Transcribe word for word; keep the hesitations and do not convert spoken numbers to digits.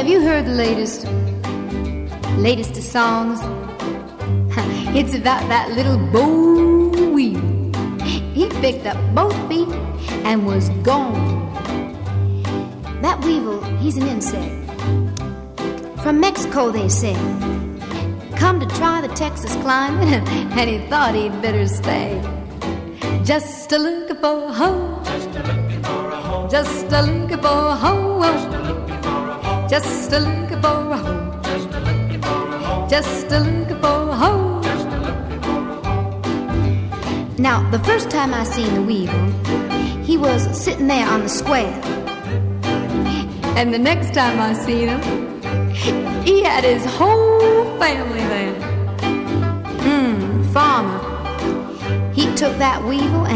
Have you heard the latest, latest of songs? It's about that little boll weevil. He picked up both feet and was gone. That weevil, he's an insect. From Mexico, they say. Come to try the Texas climate, and he thought he'd better stay. Just a looking for a home. Just a looking for a home. Just a looking for a home. Just a looking for a home. Now, the first time I seen the weevil, he was sitting there on the square. And the next time I seen him, he had his whole family there. Mmm, farmer. He took that weevil and